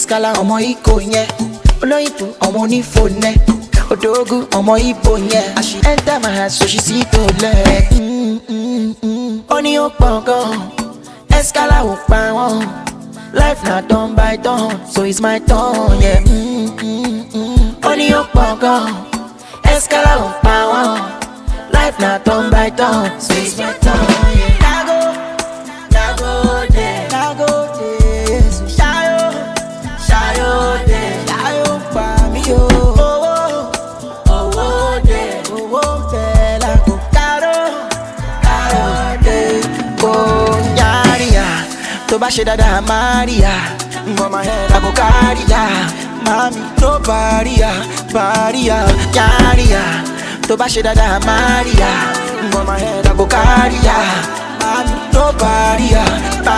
Escala ọmọ Iko yẹn, olóyìnbó ọmọ onífònẹ, Odogu ọmọ Igbo yẹn. As she enter my house, so she see to lẹ. Ó ní ó pọ̀ gan, Escala ò pa wọ́n. Life na turn by turn, so it's my turn, yeah. Ó ní ó pọ̀ gan, Escala ò pa wọ́n. Life na turn by turn, so it's my turn, yeah. Nago de, so shayo de, shayo pa mi yo. Owo de, la go caro de, go yaria. To ba ṣe dada Maria, for my head I go carry ya. Mami, no barrier, yaria. To ba ṣe dada Maria, for my head I go carry ya. Mami, no barrier.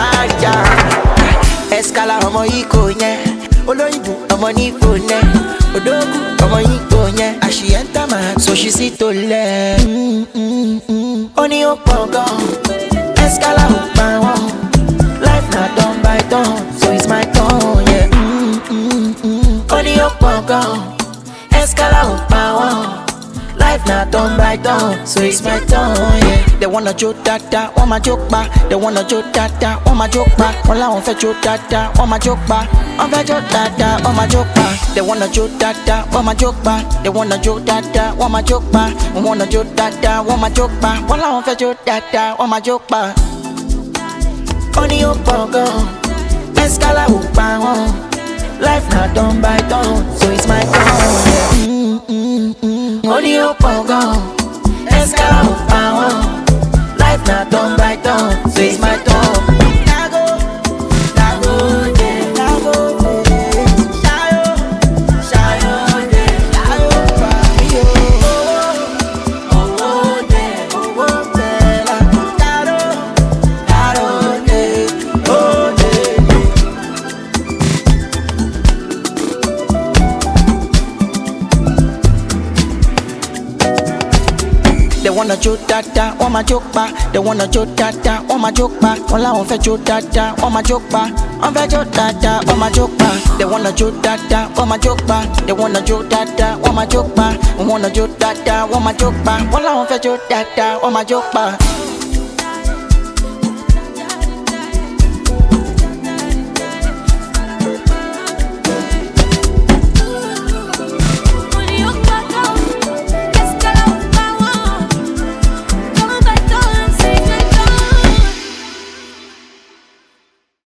Escala ọmọ Iko yẹn, olóyìnbó ọmọ onífònẹ, Odogu ọmọ Igbo yẹn. As she enter my house, so she see to lẹ. Ó ní ó pọ̀ gan, Escala ò pa wọ́n. Life na turn by turn, so it's my turn, yeah. Ó ní ó pọ̀ gan, Escala ò pa wọ́n. Life na turn by turn, so it's my turn, yeah. They wanna jo dada, want my joke ba. They wanna jo dada, want my joke ba. Wọ́n láwọn fẹ́ jo dada, want my joke ba. Wọ́n fẹ́ jo dada, want my joke ba. They wanna jo dada, want my joke ba. They wanna jo dada, want my joke ba. Wọ́n wanna jo dada, want my joke ba. Wọ́n láwọn fẹ́ jo dada, want my joke ba. Ó ní ó pọ̀ gan, Escala ò pa wọ́n. Life na turn by turn, so it's my turn, yeah. Ó ní ó pọ̀ gan, Escala ò pa wọ́n. Life na turn by turn, so it's my turn. Nago de, shayo de, shayo pa mi yo. Owo de, la go caro de, oh de. They wanna jo dada, want my joke ba. They wanna jo dada, want my joke ba. Wọ́n láwọn fẹ́ jo dada, want my joke ba. Wọ́n fẹ́ jo dada, want my joke ba. They wanna jo dada, want my joke ba. They wanna jo dada, want my joke ba. Wọ́n wanna jo dada, want my joke ba. Wọ́n láwọn fẹ́ jo dada, want my joke ba.